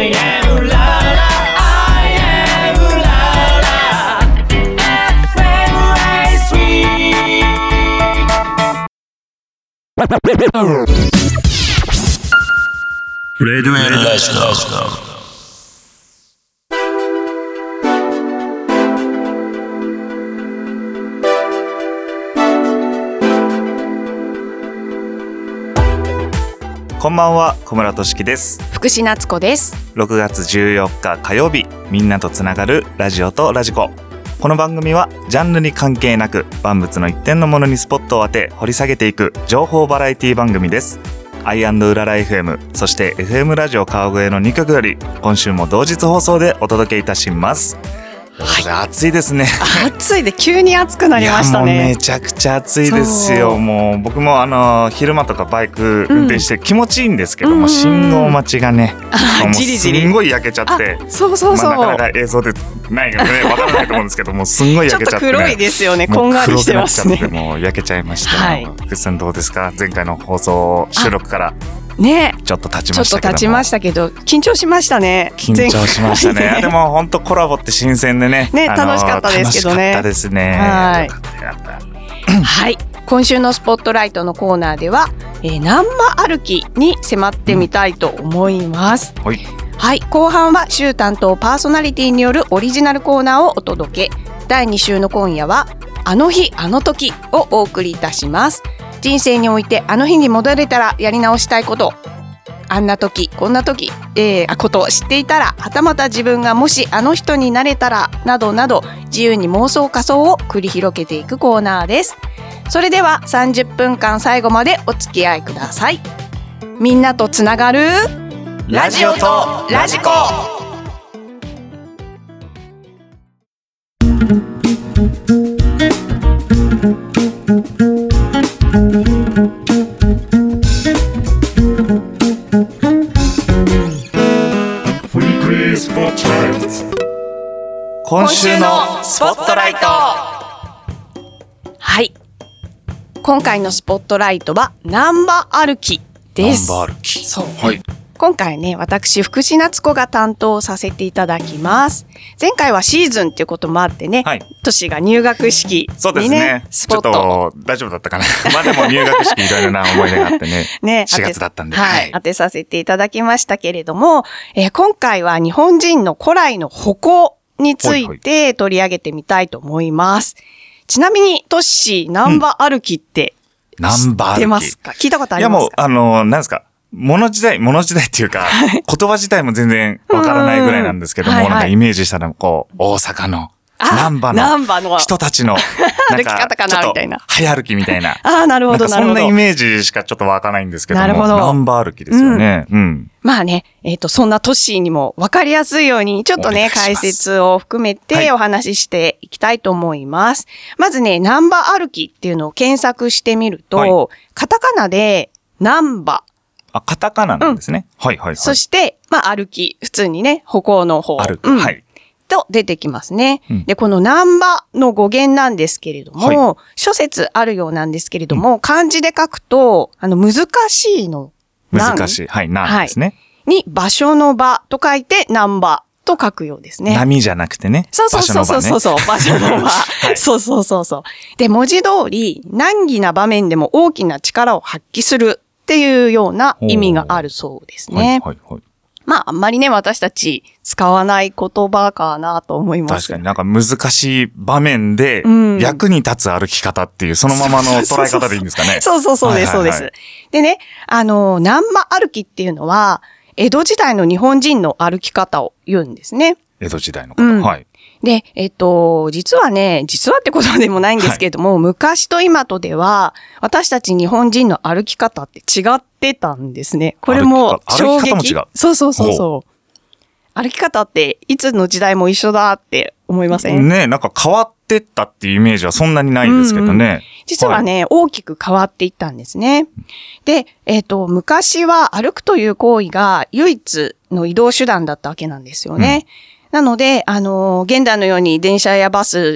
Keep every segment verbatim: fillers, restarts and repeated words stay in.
I am ララ I am ララ エフエムエースリーレデュエルラジオ。 こんばんは、小村俊樹です。 福士夏子です。 ろくがつじゅうよっか火曜日、みんなとつながるラジオとラジコ。この番組はジャンルに関係なく万物の一点のものにスポットを当て掘り下げていく情報バラエティ番組です。アイアンドうらら エフエム、そして エフエム ラジオ川越のにきょくより今週も同日放送でお届けいたします。はい、暑いですね。 暑いで急に暑くなりましたね。 いやもうめちゃくちゃ暑いですよ。もう僕もあの昼間とかバイク運転して気持ちいいんですけども、うん、信号待ちがね、もうすんごい焼けちゃって、 そうそうそう、 まあ、なかなか映像でないのでねわからないと思うんですけども、すんごい焼けちゃって、ね、 ちょっと黒いですよね。こんがりしてますね。 黒くなっちゃってもう焼けちゃいました。 はい、 福士さんどうですか？前回の放送収録からね、 ちょっと経ちましたけども、ちょっと経ちましたけど緊張しましたね。 緊張しましたね。でも本当コラボって新鮮でね、 ね、楽しかったですけどね。 楽しかったですね。 はい。はい。今週のスポットライトのコーナーでは、えー、南波歩きに迫ってみたいと思います。 うん、はい。 はい。後半は週担当パーソナリティによるオリジナルコーナーをお届け。だいに週の今夜はあの日あの時をお送りいたします。人生においてあの日に戻れたらやり直したいこと、あんな時こんな時、えー、ことを知っていたら、はたまた自分がもしあの人になれたらなどなど、自由に妄想仮想を繰り広げていくコーナーです。それではさんじゅっぷんかん最後までお付き合いください。みんなとつながるラジオとラジコ。 今週のスポットライト。 はい、今回のスポットライトは南波歩きです。 南波歩き、 そう、 はい、 今回ね、私福士夏子が担当させていただきます。前回はシーズンっていうこともあってね、はい、トシが入学式にね、 そうですね、スポット、ちょっと大丈夫だったかなまあでも入学式いろいろな思い出があってねね、しがつだったんで、 はい、当てさせていただきましたけれども、えー、今回は日本人の古来の歩行について取り上げてみたいと思います。はいはい、ちなみにトッシー、南波歩きって知ってますか？聞いたことありますか？ いやもう、あの、なんですか、物時代、物時代っていうか、言葉自体も全然わからないぐらいなんですけども、はいはい、なんかイメージしたら、こう、大阪の、南波の人たちの、 歩き方かなみたいな。 早歩きみたいな。 ああ、なるほど、なるほど。 そんなイメージしかちょっとわからないんですけども、 なるほど、 南波歩きですよね。うん。うん、 まあね、えっと、そんなトッシーにもわかりやすいように、ちょっとね、解説を含めてお話ししていきたいと思います。はい、まずね、南波歩きっていうのを検索してみると、はい、カタカナで、南波。 あ、カタカナなんですね。うん、はいはいはい。 そして、まあ歩き、普通にね、歩行の方。 歩く。うん、はい。 と出てきますね。うん、で、この南波の語源なんですけれども、はい、諸説あるようなんですけれども、うん、漢字で書くと、あの、難しいの。 難しい。はい、なんですね。 はい、に、場所の場と書いて南波と書くようですね。 波じゃなくてね。 そうそうそうそうそうそう、場所の場。はい、そうそうそうそう。で、文字通り、難儀な場面でも大きな力を発揮するっていうような意味があるそうですね。はいはいはい。まあ、あんまりね、私たち使わない言葉かなと思います。 確かになんか難しい場面で役に立つ歩き方っていう、そのままの捉え方でいいんですかね。 そうそうそうです、そうです。でね、あの、南波歩きっていうのは、江戸時代の日本人の歩き方を言うんですね。 江戸時代の方、うん、はい。 で、えっと、実はね、実はってことでもないんですけれども、はい、昔と今とでは、私たち日本人の歩き方って違ってたんですね。これも衝撃。歩き方も違う。そうそうそうそう。歩き方っていつの時代も一緒だって思いません？ ね、なんか変わってったっていうイメージはそんなにないですけどね。うんうん、 実はね、はい、大きく変わっていったんですね。で、えっと、昔は歩くという行為が唯一の移動手段だったわけなんですよね。うん、なので、あの、現代のように電車やバス、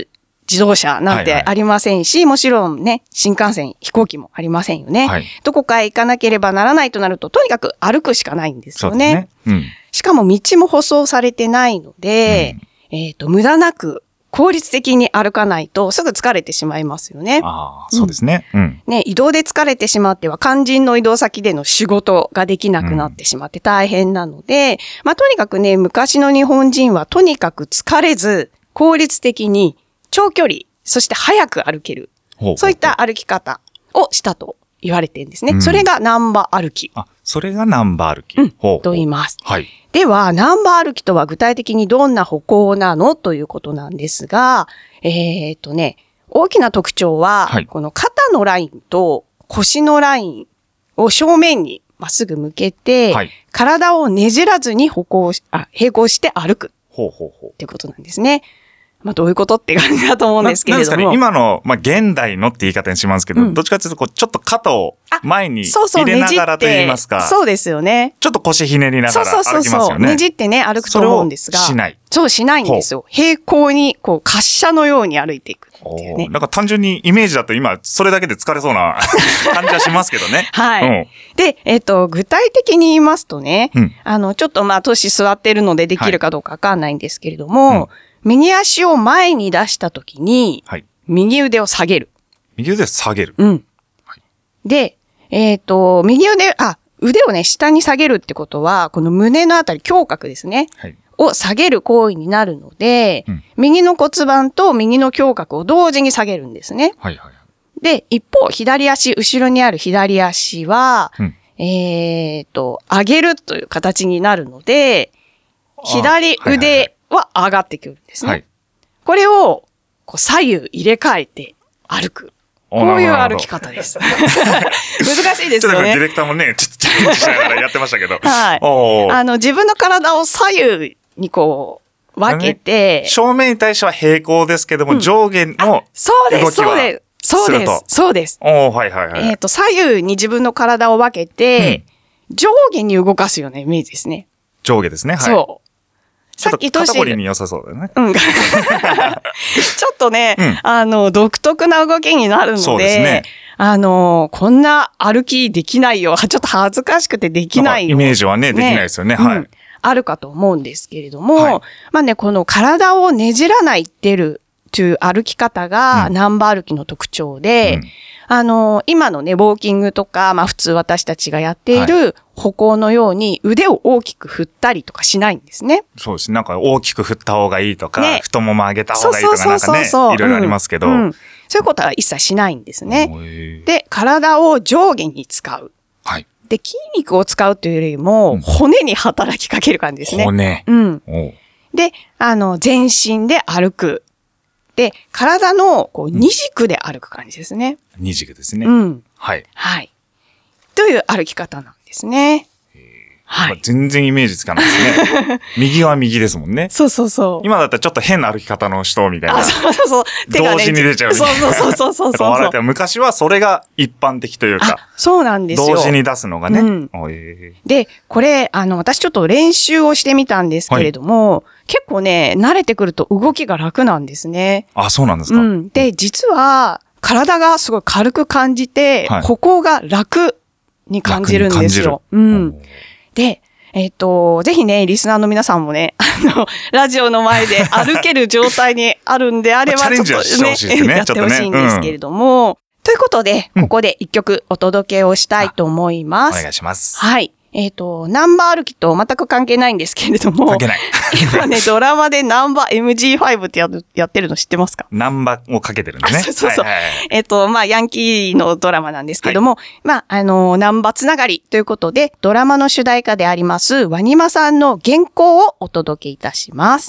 自動車なんてありませんし、はいはい、もちろんね、新幹線、飛行機もありませんよね。はい、どこかへ行かなければならないとなると、とにかく歩くしかないんですよね。そうですね。うん、しかも道も舗装されてないので、うん、えっと、無駄なく効率的に歩かないとすぐ疲れてしまいますよね。 ああ、そうですね。うん。 ね、移動で疲れてしまっては肝心の移動先での仕事ができなくなってしまって大変なので、うん、まあとにかくね、昔の日本人はとにかく疲れず効率的に長距離、そして早く歩ける。ほうほうほう、そういった歩き方をしたと言われてるんですね。うん、それがナンバ歩き。 あ、それがナンバ歩き。 うん、ほうほうと言います。 はい。 では、ナンバ歩きとは具体的にどんな歩行なのということなんですが、えっとね、大きな特徴は、はい、この肩のラインと腰のラインを正面にまっすぐ向けて、はい、体をねじらずに歩行し、あ、並行して歩く。ほうほうほう。っていうことなんですね。まあ、どういうことって感じだと思うんですけれども。 な、なんですかね、今の、まあ、現代のって言い方にしますけど、うん、どっちかというと、こう、ちょっと肩を前に入れながらと言いますか。 そうそう、ねじって、そうですよね。 ちょっと腰ひねりながら歩きますよね。そうそうそう。 ねじってね、歩くと思うんですが。 それをしない。 そう、しないんですよ。平行に、こう、滑車のように歩いていくっていうね。 なんか単純にイメージだと今、それだけで疲れそうな感じはしますけどね。 はい、うん。で、えっと、具体的に言いますとね、うん、あの、ちょっとまあ、年座ってるのでできるかどうかわかんないんですけれども、はい、うん、右足を前に出したときに、はい、右腕を下げる。 右腕を下げる。 うん。はい、で、えっと、右腕、あ、腕をね、下に下げるってことは、この胸のあたり、胸郭ですね。はい、を下げる行為になるので、うん、右の骨盤と右の胸郭を同時に下げるんですね。はいはい、で、一方、左足、後ろにある左足は、うん、えっと、上げるという形になるので、左腕は上がってくるんですね。はい、これをこう左右入れ替えて歩く。こういう歩き方です。難しいですよね。ちょっとディレクターもね、ちょっとチャレンジしながらやってましたけど。 はい。おあの、自分の体を左右にこう分けて、 ね、正面に対しては平行ですけども、うん、上下の動きはそうです、そうです。そうです。そうです。 おはいはいはい。 えっと、左右に自分の体を分けて、うん、上下に動かすようなイメージですね。 上下ですね。はい。 そう。さっき肩こりに良さそうだよね。 うん。ちょっとね、うん、あの、独特な動きになるので、そうですね。あの、こんな歩きできないよ。ちょっと恥ずかしくてできないよ。 イメージはね、できないですよね。はい、うん。 あるかと思うんですけれども、はい、まあね、この体をねじらないってるという歩き方が、うん、ナンバ歩きの特徴で、うん、あの、今のね、ウォーキングとか、まあ普通私たちがやっている歩行のように腕を大きく振ったりとかしないんですね。 そうですね。なんか大きく振った方がいいとか、ね、太もも上げた方がいいとかなんかね、いろいろありますけど、うんうん。そういうことは一切しないんですね。で、体を上下に使う。はい。で、筋肉を使うというよりも、うん、骨に働きかける感じですね。 骨。 うん。で、あの、全身で歩く。で、体のこう二軸で歩く感じですね。 うん、二軸ですね。 うん。 はい。 はい。という歩き方なんですね。 はい。全然イメージつかないですね。右は右ですもんね。 そうそうそう。 今だったらちょっと変な歩き方の人みたいな。 あ、そうそうそう。 手がね、同時に出ちゃうみたいな。 そうそうそうそうそうそう。 昔はそれが一般的というか。 そうなんですよ。 同時に出すのがね。うん、 えー、で、これ、あの、私ちょっと練習をしてみたんですけれども、はい、結構ね、慣れてくると動きが楽なんですね。 あ、そうなんですか。 うん。で、実は、体がすごい軽く感じて、はい、歩行が楽に感じるんですよ。うん。で、えっと、ぜひね、リスナーの皆さんもね、あの、ラジオの前で歩ける状態にあるんであれば、ちょっとね、ねやってほしいんですけれども、うん、ということで、ここで一曲お届けをしたいと思います。 お願いします。 はい。えっと、ナンバ歩きと全く関係ないんですけれども。 関係ない。 今ね、ドラマでナンバ エムジーファイブ ってやるやってるの知ってますか？ ナンバをかけてるんですね。 そうそうそう。はいはいはい、えっと、まあ、ヤンキーのドラマなんですけども、はい、まあ、あの、ナンバつながりということで、ドラマの主題歌であります、ワニマさんの原稿をお届けいたします。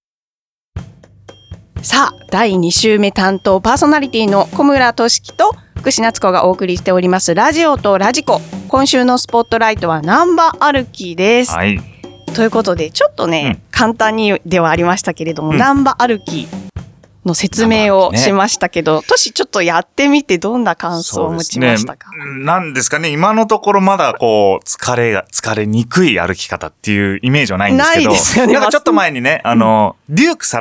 さあ、だいに週目担当パーソナリティの小村俊樹と福士夏子がお送りしておりますラジオとラジコ。今週のスポットライトはナンバ歩きです。はい。ということで、ちょっとね、うん、簡単にではありましたけれども、うん、ナンバ歩きの説明をしましたけど、トシ、ね、ちょっとやってみてどんな感想を持ちましたか？ ね、なんですかね、今のところまだこう、疲れが、疲れにくい歩き方っていうイメージはないんですけど、ないですよね。なんかちょっと前にね、あの、うん、デュークサラエス、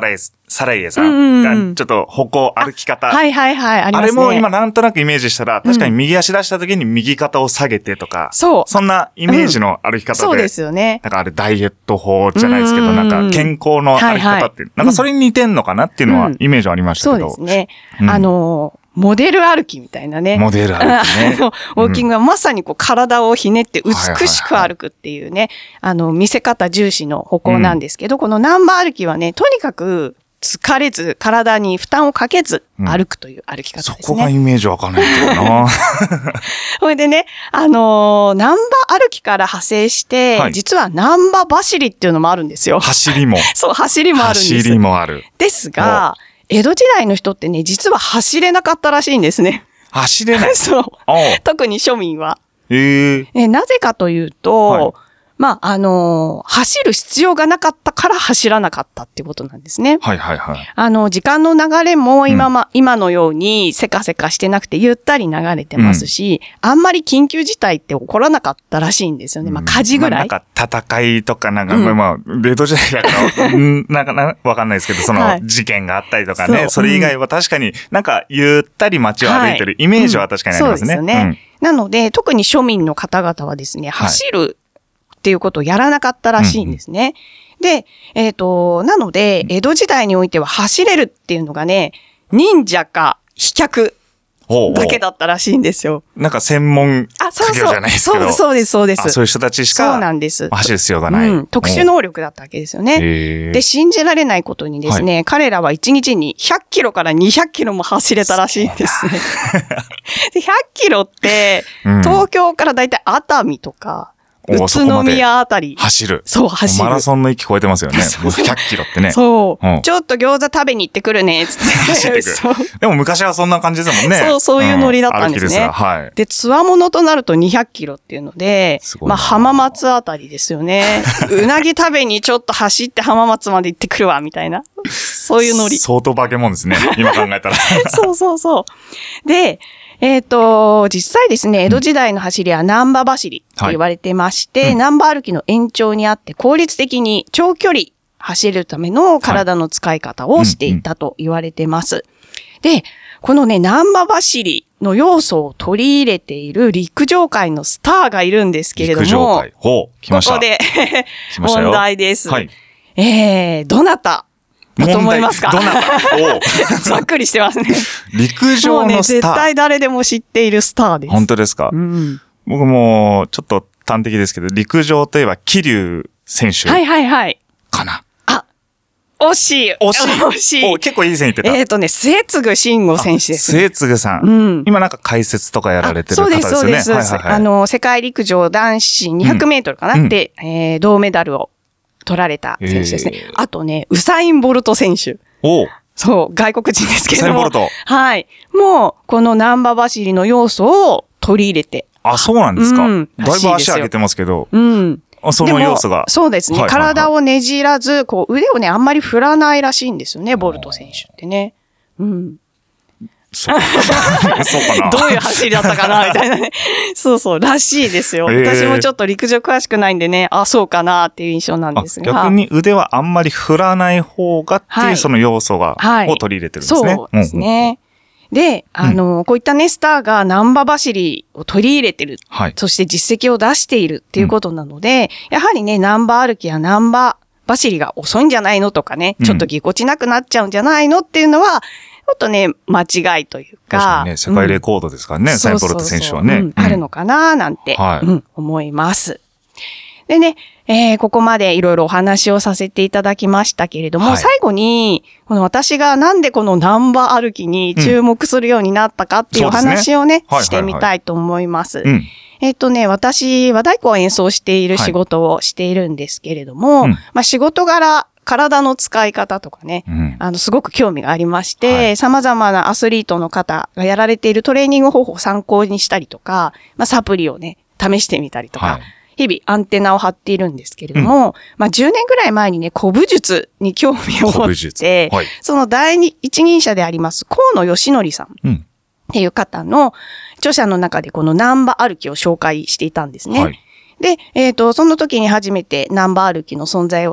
サライエさうんんうんがちょっと歩行、歩き方。 はいはいはい、ありあますね。 れも今なんとなくイメージしたら、確かに右足出した時に右肩を下げてとか、 そう。 そんなイメージの歩き方で。 そうですよね。 なんかあれダイエット法じゃないですけど、 うんなんか健康の歩き方って、なんかそれに似てんのかなっていうのはうんイメージありましたそうけど。 ですね。 うんあの、モデル歩きみたいなね。 モデル歩きね。 あのウォーキングはまさにこう体をひねって美しく歩くっていうね、あの、見せ方重視の歩行なんですけど、このナンバー歩きはね、とにかく疲れず、体に負担をかけず歩くという歩き方ですね。 そこがイメージわかんないんだよな。 それでね、あのー、ナンバ歩きから派生して、 はい実はナンバ走りっていうのもあるんですよ。 走りも。 そう、走りもあるんです。 走りもある。 ですが、江戸時代の人ってね、実は走れなかったらしいんですね。 走れない。 そう。 おう特に庶民は。 へえ。 えなぜかというと、 はいまあ、あのー走る必要がなかったから走らなかったっていうことなんですね。 はいはいはい。 あの、時間の流れも今ま、今のようにせかせかしてなくてゆったり流れてますし、あんまり緊急事態って起こらなかったらしいんですよね。まあ、火事ぐらい。 まあなんか戦いとかなんか、 うんまあ、デート時代だから、うんなんかな、わかんないですけど、そのはい事件があったりとかね、 そうそれ以外は確かになんかゆったり街を歩いてるイメージは確かにありますね。 そうですよね。なので、特に庶民の方々はですね、走るっていうことをやらなかったらしいんですね。で、えっ、と、なので、江戸時代においては走れるっていうのがね、忍者か飛脚ほうほうだけだったらしいんですよ。 なんか専門あ、そう作業じそう。 ゃないですけど。 そうそうです、そうです。 あそういう人たちしかそうなんです。 走る必要がない。 うん、特殊能力だったわけですよね。 へーで、信じられないことにですね、彼らはいちにちにひゃっキロからにひゃっキロも走れたらしいんですね。でひゃっキロって、 うん東京からだいたい熱海とか、 お宇都宮あたり。 走る。 そう、走る。 マラソンの域超えてますよね。 そうもうひゃっキロってね。 そう、 うんちょっと餃子食べに行ってくるね、つって。 走ってくそうでも昔はそんな感じですもんね。 そうそういうノリだったんですね歩きらはい。 で、つわものとなるとにひゃっキロっていうので、 すごいなまあ浜松あたりですよね。うなぎ食べにちょっと走って浜松まで行ってくるわ、みたいな。そういうノリ。 相当化け物ですね。今考えたら。 そうそうそう。で、えっ、と、実際ですね、江戸時代の走りはナンバ走りと言われてまして、 はいうんナンバ歩きの延長にあって効率的に長距離走るための体の使い方をしていたと言われてます。で、このね、ナンバ走りの要素を取り入れている陸上界のスターがいるんですけれども、 陸上界。ほう、来ました。 ここで来ましたよ問題です。 はい。 えー、どなただと思いますか？ 問題どなたおうざっくりしてますね。 陸も上うね、絶のスター。 対誰でも知っているスターです。 本当ですか、 うん。 僕も、ちょっと端的ですけど、陸上といえば、桐生選手はいはいはい。 かな。 惜しい。 惜しい。 惜しい。 お結構いい線いってた。 えっ、とね、末継慎吾選手です、ね。 末継さん。 うん。 今なんか解説とかやられてる方ですよね。 そうです、そうです。 はいはいはい、 あの、世界陸上男子にひゃくメートルかな、 うんで、えー、銅メダルを取られた選手ですね。 えーあとね、ウサイン・ボルト選手。 おうそう、外国人ですけれども。 ウサインボルトはい。もう、このナンバ走りの要素を取り入れて。 あ、そうなんですか。 うんだいぶ足上げてますけど、 うん。 あその要素が。 そうですね、 はいはいはい体をねじらず、こう、腕をね、あんまり振らないらしいんですよね、ボルト選手ってね。うん。 そうそうかな。 どういう走りだったかなみたいなね。そうそう、らしいですよ。 へー私もちょっと陸上詳しくないんでね、あ、そうかなっていう印象なんあですが。 逆に腕はあんまり振らない方がってはいいうその要素が、 はいを取り入れてるんですね。 そうですね。で、あの、こういったね、スターがナンバ走りを取り入れてる。 はい。 そして実績を出しているっていうことなので、やはりね、ナンバ歩きやナンバ走りが遅いんじゃないのとかね、 うんちょっとぎこちなくなっちゃうんじゃないのっていうのは、ちょっとね、間違いというか。 確かにね、世界レコードですからね、サイボルト選手はね。 そうそうそううんあるのかななんて、 はいうん思います。でね、えーここまでいろいろお話をさせていただきましたけれども、 はい最後に、この私がなんでこのナンバ歩きに注目するようになったかっていうおそうですね話をね、 はいはいはいしてみたいと思います。 うん。 えっとね、私、和太鼓を演奏している仕事をしているんですけれども、 うんまあ仕事柄、体の使い方とかね、 うん。 あの、すごく興味がありましはて、 い様々なアスリートの方がやられているトレーニング方法を参考にしたりとか、まあ、サプリをね、試してみたりとか、 はい日々アンテナを張っているんですけれども、まあ、じゅうねんぐらい前にね、古武術に興味を持古武術って、 はいその第一一人者であります、河野義則さんっうん。 ていう方の著者の中でこのナンバ歩きを紹介していたんですね。 はい。 で、えっ、と、その時に初めてナンバ歩きの存在を知っ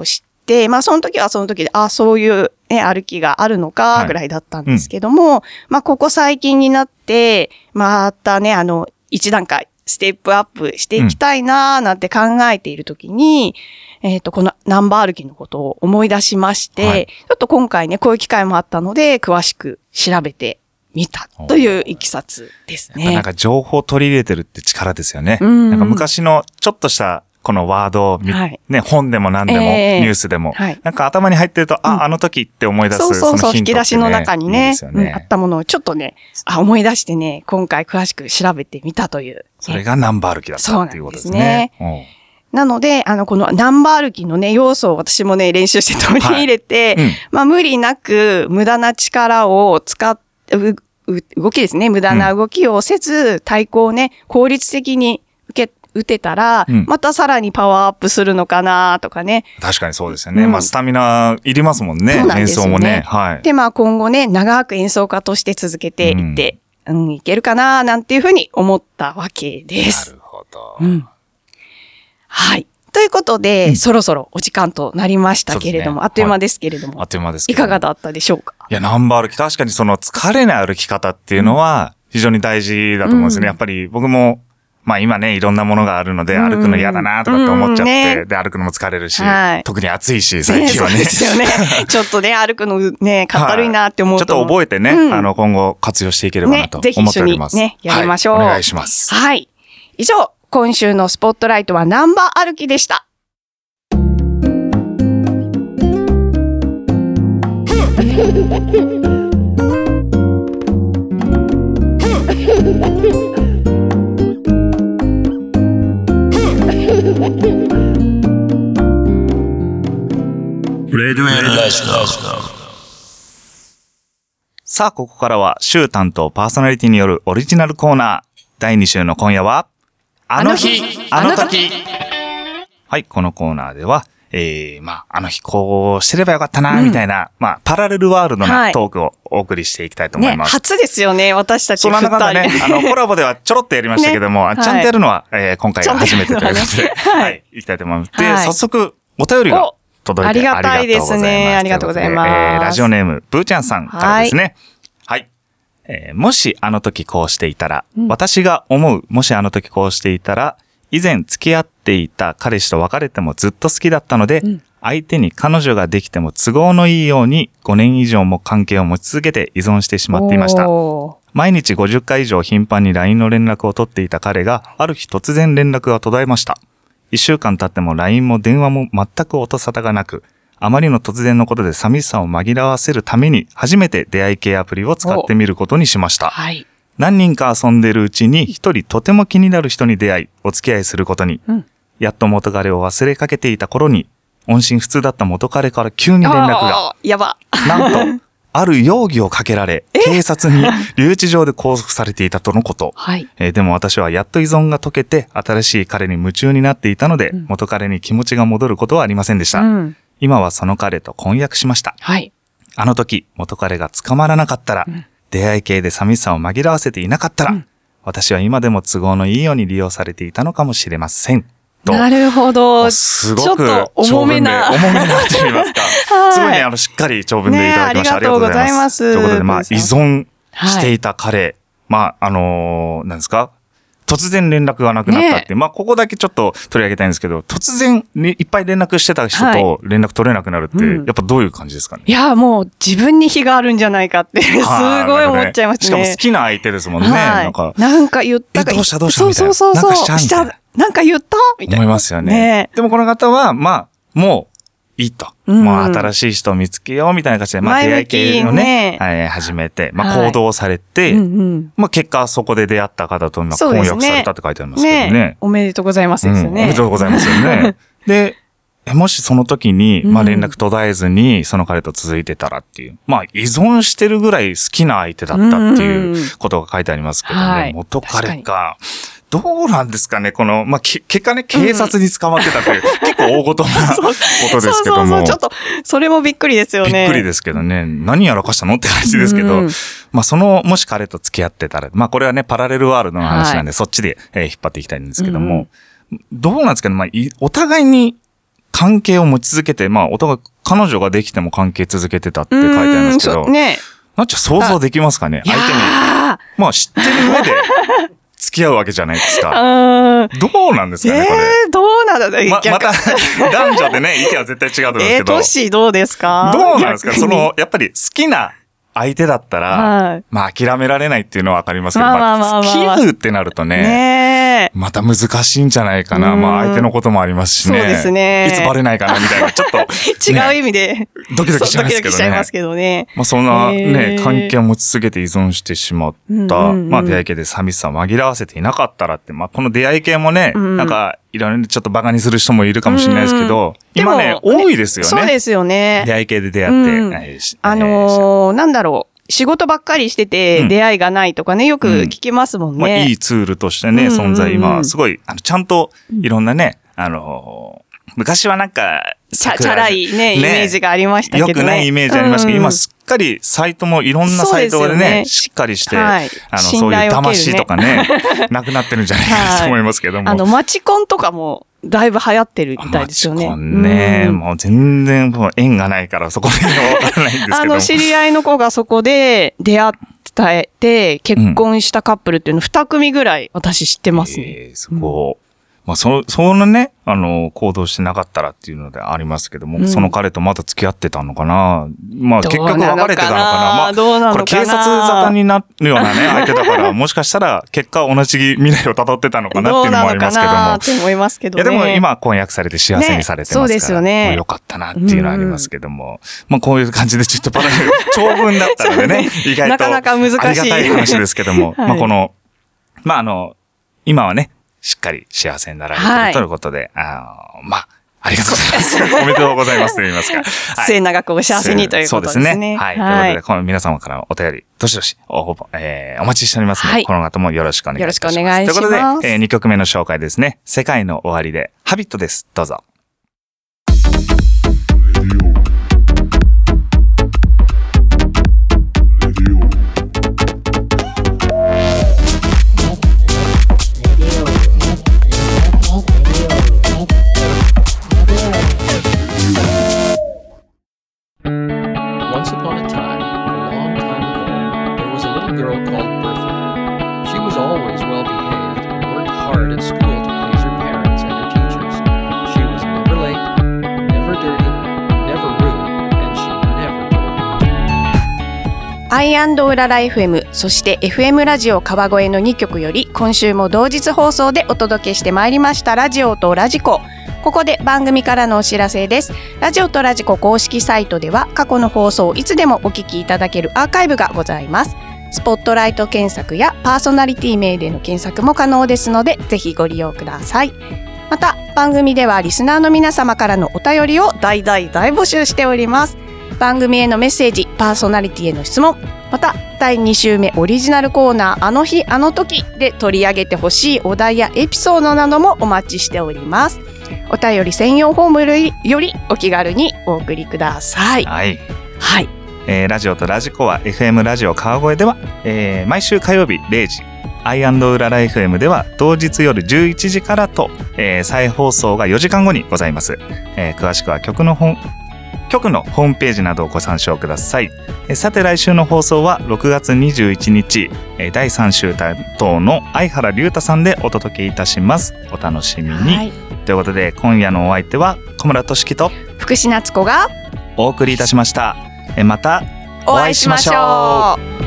て、まあその時はその時で、あ、そういうね、歩きがあるのか、ぐらいだったんですけども、はいうん、まあここ最近になって、またね、あの、一段階、ステップアップしていきたいなーなんて考えている時に、うん、えっと、このナンバー歩きのことを思い出しまして、はい、ちょっと今回ね、こういう機会もあったので、詳しく調べてみたといういきさつですね。 なんか情報を取り入れてるって力ですよね。うん、なんか昔のちょっとしたこのワードを、はい、ね、本でも何でも、えー、ニュースでも、はい、なんか頭に入ってると、あ、うん、あの時って思い出す、 そうそうそう、 そのヒントってね、 引き出しの中にね、 いいですよね、 うん、あったものをちょっとね、あ、思い出してね、今回詳しく調べてみたという。 それがナンバー歩きだったっていうことですね。そうなんですね。 なので、あの、このナンバー歩きのね、要素を私もね、練習して取り入れて、はいうん、まあ、無理なく、無駄な力を使って、動きですね、無駄な動きをせず、うん、対抗をね、効率的に受け、打てたら、うん、またさらにパワーアップするのかなとかね。 確かにそうですよね。うん、まあ、スタミナいりますもんね。そうなんですよね。演奏もね。はい。 で、まあ、今後ね、長く演奏家として続けていって、うん、うん、いけるかななんていうふうに思ったわけです。 なるほど。 うん。はい。ということで、うん、そろそろお時間となりましたけれども、ね、あっという間ですけれども、はい、 あっという間ですけど。いかがだったでしょうか？ いや、ナンバー歩き、確かにその疲れない歩き方っていうのは非常に大事だと思うんですね。うん、やっぱり僕も、まあ今ね、いろんなものがあるので、歩くの嫌だなとかって思っちゃって、うんね、で、歩くのも疲れるし、はい、特に暑いし、最近はね。 ねそうですよね。ちょっとね、歩くのね、かったるいなって思うと、 はい。ちょっと覚えてね、うん、あの、今後活用していければなと思っております。 ね、ぜひ一緒にね、やりましょう。 はい、お願いします。 はい。以上、今週のスポットライトはナンバー歩きでした。 レディオラジオ。 さあ、ここからは週担当パーソナリティによるオリジナルコーナー。だいに週の今夜は、あの日、あの時。はい、このコーナーでは、えー、まあ、あの日こうしてればよかったな、みたいな、うん、まあ、パラレルワールドなトークをお送りしていきたいと思います。 ね、初ですよね、私たちその中でね、あの、コラボではちょろっとやりましたけども、ね、ちゃんとやるのは、はい、えー、今回が初めてということで、はい、はい、いきたいと思います。で、はい、早速、お便りが届いてありがたいですね。 ありがとうございます。 えー、ラジオネーム、ブーちゃんさんからですね。はい。はい、えー、もしあの時こうしていたら、うん、私が思う、もしあの時こうしていたら、以前付き合っていた彼氏と別れてもずっと好きだったので、うん、相手に彼女ができても都合のいいようにごねん以上も関係を持ち続けて依存してしまっていました。毎日ごじゅっかい以上頻繁に ライン の連絡を取っていた彼が、ある日突然連絡が途絶えました。一週間経っても ライン も電話も全く音沙汰がなく、あまりの突然のことで寂しさを紛らわせるために初めて出会い系アプリを使ってみることにしました。はい、何人か遊んでるうちに一人とても気になる人に出会い、お付き合いすることに、うん、やっと元彼を忘れかけていた頃に、音信不通だった元彼から急に連絡が。 やば。 なんと、ある容疑をかけられ、警察に留置場で拘束されていたとのこと。はい、えー、でも私はやっと依存が解けて、新しい彼に夢中になっていたので、うん、元彼に気持ちが戻ることはありませんでした。うん、今はその彼と婚約しました。はい、あの時、元彼が捕まらなかったら、うん、出会い系で寂しさを紛らわせていなかったら、うん、私は今でも都合のいいように利用されていたのかもしれません。 なるほど。 すごく重めな。 重めなと言いますか。はい、すごいね、あの、しっかり長文でいただきました。ね、ありがとうございます。ということで、まあ、依存していた彼、はい、まあ、あのー、なんですか突然連絡がなくなったって、ね、まあ、ここだけちょっと取り上げたいんですけど、突然、ね、いっぱい連絡してた人と連絡取れなくなるって、はい、やっぱどういう感じですかね、 うん、いや、もう自分に非があるんじゃないかって、すごい思っちゃいますね。 しかも好きな相手ですもんね。はい、なんか。 なんか言ったか。 え、どうしたどうしたみたいな。 そうそうそう。 なんかしちゃうみたいな。 なんか言ったみたいな。 思いますよね。ねでもこの方は、まあ、もう、いいと。うん、もう新しい人を見つけようみたいな感じで、まあ出会い系をね、ね始めて、まあ行動をされて、はいうんうん、まあ結果そこで出会った方と今婚約されたって書いてありますけどね。ねおめでとうございますですよね、 うん。おめでとうございますよね。で、もしその時に、まあ連絡途絶えずに、その彼と続いてたらっていう、まあ依存してるぐらい好きな相手だったっていうことが書いてありますけどね、はい、元彼か。どうなんですかねこの、まあ、結果ね、警察に捕まってたという、うん、結構大事なことですけども。そうそうそう、 ちょっと、それもびっくりですよね。 びっくりですけどね。何やらかしたのって感じですけど、うん、まあ、その、もし彼と付き合ってたら、まあ、これはね、パラレルワールドの話なんで、はい、そっちで、えー、引っ張っていきたいんですけども、うん、どうなんですかねまあ、お互いに関係を持ち続けて、まあ、お互い、彼女ができても関係続けてたって書いてあるんですけど、 ね。 なんちゃ想像できますかね、相手に。まあ、知ってる上で付き合うわけじゃないですか。どうなんですかね、これ。 えー、どうなんだろう、 ま、また、男女でね、意見は絶対違うと思うんですけど。 えー、トッシーどうですか？ どうなんですか？その、やっぱり好きな相手だったら、はい、まあ諦められないっていうのはわかりますけど、まあまあまあまあ、付き合うってなるとね、ねまた難しいんじゃないかな。まあ相手のこともありますしね。そうですね。いつバレないかなみたいな、ちょっと、ね、 違う意味で、 ドキドキしちゃいますけどね。ドキドキしちゃいますけどね。まあそんなね、関係を持ち続けて依存してしまった、うんうんうん、まあ出会い系で寂しさを紛らわせていなかったらって、まあこの出会い系もね、うん、なんか、いろいろちょっとバカにする人もいるかもしれないですけど、うん、今ね、多いですよね。 そうですよね。 出会い系で出会って。うんえー、 あのー、なんだろう。仕事ばっかりしてて出会いがないとかね、うん、よく聞きますもんね。まあ、 いいツールとしてね、存在、今、すごい、あの、ちゃんと、いろんなね、あのー、昔はなんか、 チャ、チャラいね、イメージがありましたけどね。 よくないイメージありましたけど、今すっかりサイトもいろんなサイトでね、しっかりして、はい、あの、そういう魂とかね、なくなってるんじゃないかなと思いますけども。 あの、マチコンとかも、だいぶ流行ってるみたいですよね。 マチコンね、うん、もう全然もう縁がないからそこでわからないんですけど。あの、 知り合いの子がそこで出会って、結婚したカップルっていうの二組ぐらい私知ってますね。 えー、そこ、うんまあ、そ、そのね、あの、行動してなかったらっていうのでありますけども、うん、その彼とまだ付き合ってたのかなまあ、結局別れてたのかなまあ、 どうなのかなこれ警察沙汰になるようなね、相手だから、もしかしたら結果同じ未来を辿ってたのかなっていうのもありますけども。 どうなのかなって思いますけどね。 いや、でも今婚約されて幸せにされてますから。ね、そうですよね。よかったなっていうのはありますけども。うん、まあ、こういう感じでちょっとパラレル、長文だったのでね、意外と。 なかなか難しい。 ありがたい話ですけども。はい、まあ、この、まあ、あの、今はね、しっかり幸せになられている、はい、ということで、あまあ、ありがとうございます。おめでとうございますと言いますか。 末永くお幸せにということですね。そうですね。 はい。はい、ということで、この皆様からのお便り、どしどしお、えー、お待ちしておりますので、はい、この後もよろしくお願いします。 よろしくお願いします。 ということで、えー、にきょくめの紹介ですね。世界の終わりで、ハビットです。どうぞ。 アイ&ウララ エフエム そして エフエム ラジオ川越のにきょくより今週も同日放送でお届けしてまいりましたラジオとラジコ。ここで番組からのお知らせです。ラジオとラジコ公式サイトでは過去の放送をいつでもお聞きいただけるアーカイブがございます。スポットライト検索やパーソナリティ名での検索も可能ですのでぜひご利用ください。また番組ではリスナーの皆様からのお便りを大大大募集しております。番組へのメッセージ、パーソナリティへの質問、まただいに週目オリジナルコーナーあの日あの時で取り上げてほしいお題やエピソードなどもお待ちしております。お便り専用フォームよりお気軽にお送りください。 はい。 はい。 えー、ラジオとラジコは エフエム ラジオ川越では、えー、毎週火曜日れいじ、アイ&ウララ エフエム では当日夜じゅういちじからと、えー、再放送がよじかんごにございます。えー、詳しくは曲の本局のホームページなどをご参照ください。さて来週の放送はろくがつにじゅういちにちだいさん週担当の相原龍太さんでお届けいたします。お楽しみに、はい、ということで今夜のお相手は小村俊樹と福士夏子がお送りいたしました。またお会いしましょう。